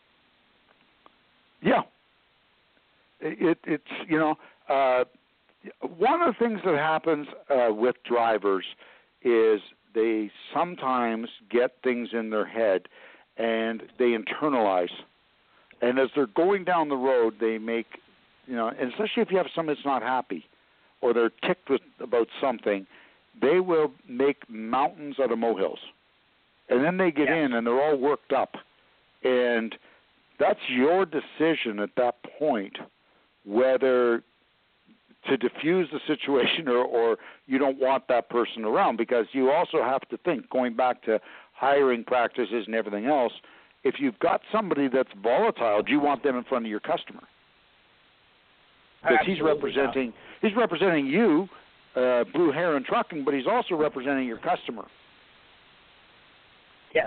Yeah. It, it's, you know, uh, one of the things that happens uh, with drivers is they sometimes get things in their head and they internalize. And as they're going down the road, they make, you know, and especially if you have somebody that's not happy or they're ticked with, about something, they will make mountains out of molehills. And then they get yes. in and they're all worked up. And that's your decision at that point, whether to diffuse the situation or, or you don't want that person around, because you also have to think, going back to hiring practices and everything else, if you've got somebody that's volatile, do you want them in front of your customer? Because he's representing not. he's representing you, uh, Blue Heron Trucking, but he's also representing your customer. Yes.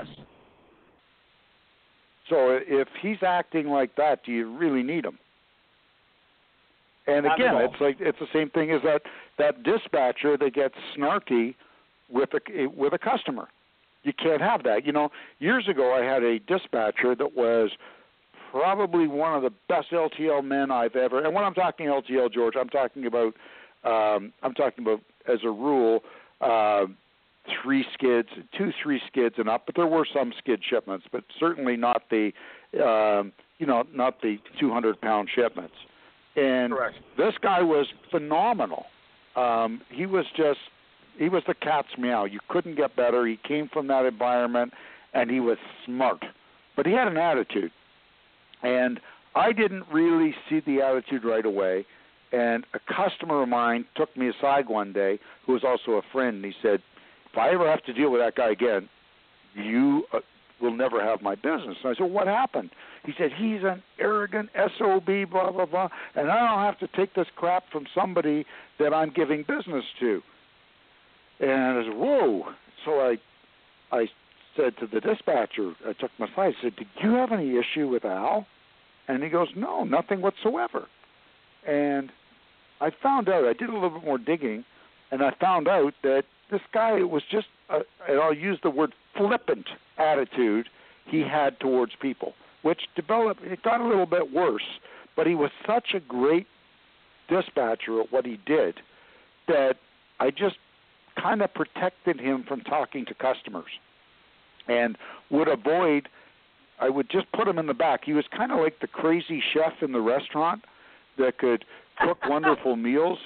So if he's acting like that, do you really need him? And Not again, at all. it's like it's the same thing as that, that dispatcher that gets snarky with a with a customer. You can't have that. You know, years ago I had a dispatcher that was probably one of the best L T L men I've ever. And when I'm talking L T L, George, I'm talking about um, I'm talking about as a rule uh, three skids, two three skids and up. But there were some skid shipments, but certainly not the um, you know not the two hundred pound shipments. And Correct. This guy was phenomenal. Um, he was just, he was the cat's meow. You couldn't get better. He came from that environment, and he was smart. But he had an attitude. And I didn't really see the attitude right away. And a customer of mine took me aside one day, who was also a friend, and he said, if I ever have to deal with that guy again, you uh, will never have my business. And I said, what happened? He said, he's an arrogant S O B, blah, blah, blah, and I don't have to take this crap from somebody that I'm giving business to. And I said, whoa. So I I said to the dispatcher, I took him aside, I said, did you have any issue with Al? And he goes, no, nothing whatsoever. And I found out, I did a little bit more digging, and I found out that this guy was just, a, and I'll use the word flippant attitude he had towards people, which developed, it got a little bit worse, but he was such a great dispatcher at what he did that I just kind of protected him from talking to customers and would avoid, I would just put him in the back. He was kind of like the crazy chef in the restaurant that could cook wonderful meals,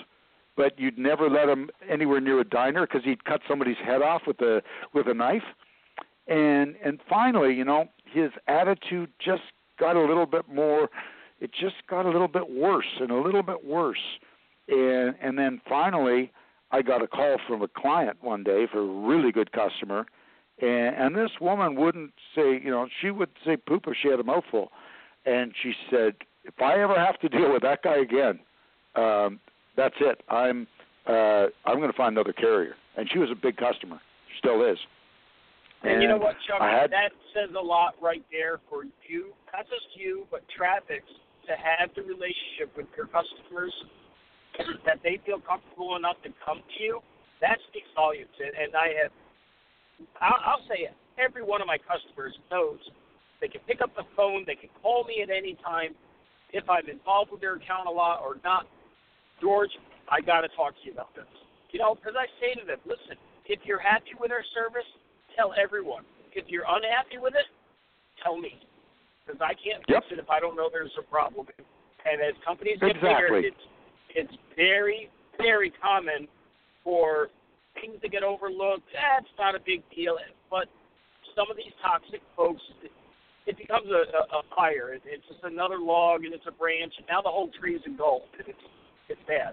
but you'd never let him anywhere near a diner because he'd cut somebody's head off with a with a knife. And and finally, you know, his attitude just got a little bit more. It just got a little bit worse and a little bit worse. And and then finally, I got a call from a client one day for a really good customer, and, and this woman wouldn't say, you know, she would say poop if she had a mouthful. And she said, if I ever have to deal with that guy again, um, that's it. I'm uh, I'm going to find another carrier. And she was a big customer. She still is. And, and you know what, Chuck? Had, that says a lot right there for you, not just you, but traffic, to have the relationship with your customers that they feel comfortable enough to come to you. That speaks volumes. And, and I have, I'll, I'll say it, every one of my customers knows they can pick up the phone, they can call me at any time if I'm involved with their account a lot or not. George, I got to talk to you about this. You know, because I say to them, listen, if you're happy with our service, tell everyone. If you're unhappy with it, tell me, because I can't fix yep. it if I don't know there's a problem. And as companies get exactly. bigger, it's it's very, very common for things to get overlooked. Eh, it's not a big deal. But some of these toxic folks, it, it becomes a, a, a fire. It, it's just another log, and it's a branch, and now the whole tree is engulfed. And it's it's bad.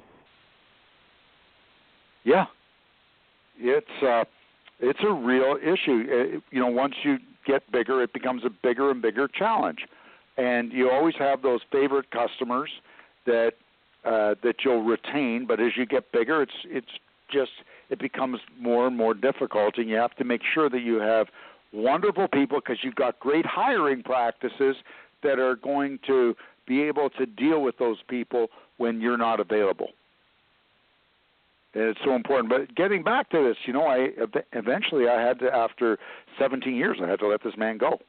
Yeah, it's uh, it's a real issue. Uh, you know, once you get bigger, it becomes a bigger and bigger challenge, and you always have those favorite customers that uh, that you'll retain. But as you get bigger, it's it's just it becomes more and more difficult, and you have to make sure that you have wonderful people because you've got great hiring practices that are going to be able to deal with those people when you're not available. And it's so important. But getting back to this, you know, I eventually I had to, after seventeen years, I had to let this man go.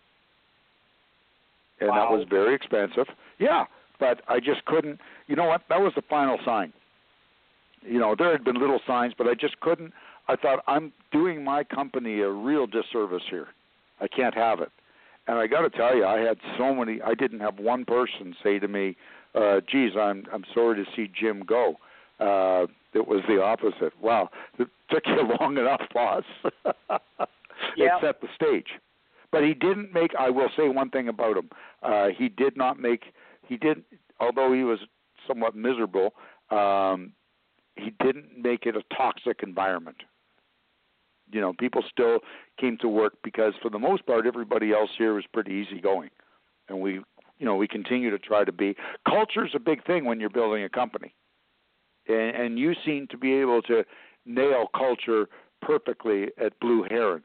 And wow. that was very expensive. Yeah, but I just couldn't. You know what? That was the final sign. You know, there had been little signs, but I just couldn't. I thought, I'm doing my company a real disservice here. I can't have it. And I got to tell you, I had so many. I didn't have one person say to me, uh, geez, I'm I'm sorry to see Jim go. Uh, it was the opposite. Wow, it took you long enough, boss. Yeah. It set the stage. But he didn't make, I will say one thing about him. Uh, he did not make, he did, although he was somewhat miserable, um, he didn't make it a toxic environment. You know, people still came to work because for the most part, everybody else here was pretty easygoing. And we, you know, we continue to try to be. Culture's a big thing when you're building a company. And, and you seem to be able to nail culture perfectly at Blue Heron.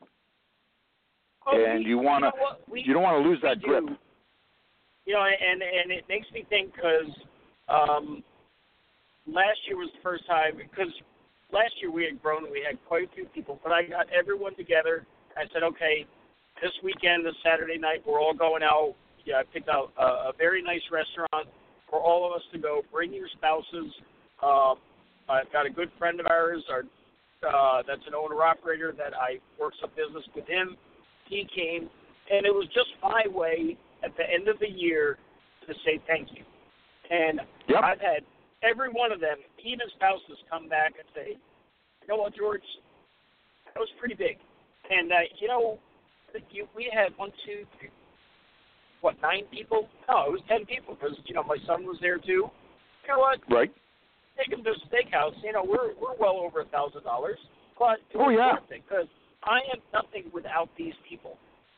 Oh, and we, you want to, you, you don't want to lose that do. grip. You know, and and it makes me think because um, last year was the first time, because last year we had grown and we had quite a few people, but I got everyone together. I said, okay, this weekend, this Saturday night, we're all going out. Yeah, I picked out a, a very nice restaurant for all of us to go. Bring your spouses. Uh, I've got a good friend of ours, our, uh, that's an owner-operator that I work some business with him. He came, and it was just my way at the end of the year to say thank you. And yep. I've had every one of them, even spouses, come back and say, you know what, George, that was pretty big. And, uh, you know, you, we had one, two, three, what, nine people? No, it was ten people because, you know, my son was there too. You know what? Right. Take him to a steakhouse. You know, we're we're well over a thousand dollars, but it was oh, yeah. worth it because I am nothing without these people.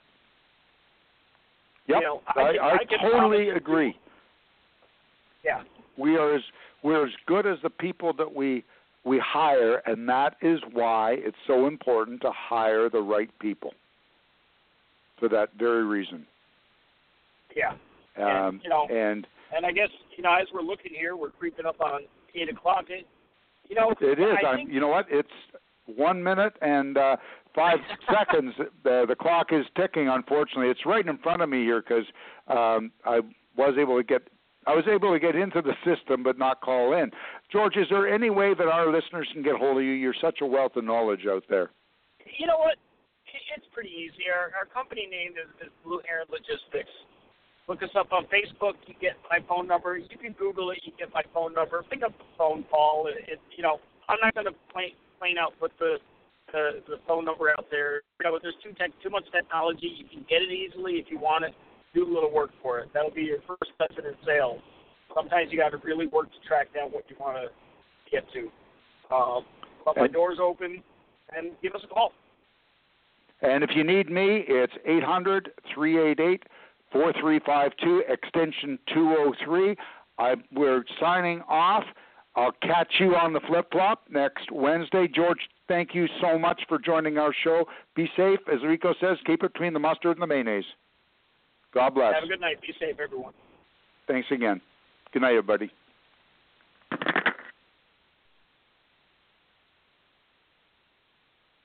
Yep, you know, I, I, can, I, I can totally agree. You. Yeah, we are as we're as good as the people that we we hire, and that is why it's so important to hire the right people. For that very reason. Yeah, um, and you know, and and I guess you know, as we're looking here, we're creeping up on eight o'clock. It, you know, it is. I I'm, think, you know what? It's one minute and uh, five seconds. The, the clock is ticking. Unfortunately, it's right in front of me here because um, I was able to get. I was able to get into the system, but not call in. George, is there any way that our listeners can get hold of you? You're such a wealth of knowledge out there. You know what? It's pretty easy. Our, our company name is, is Blue Heron Logistics. Look us up on Facebook. You get my phone number. You can Google it. You get my phone number. Pick up the phone call. It, it, you know, I'm not going to plain, plain out put the, the the phone number out there. You know, there's too tech, too much technology. You can get it easily if you want it. Do a little work for it. That'll be your first method in sales. Sometimes you got to really work to track down what you want to get to. Um, but my door's open, and give us a call. And if you need me, it's eight hundred, three eight eight, four three five two, extension two oh three. I, we're signing off. I'll catch you on the flip-flop next Wednesday. George, thank you so much for joining our show. Be safe. As Rico says, keep it between the mustard and the mayonnaise. God bless. Have a good night. Be safe, everyone. Thanks again. Good night, everybody.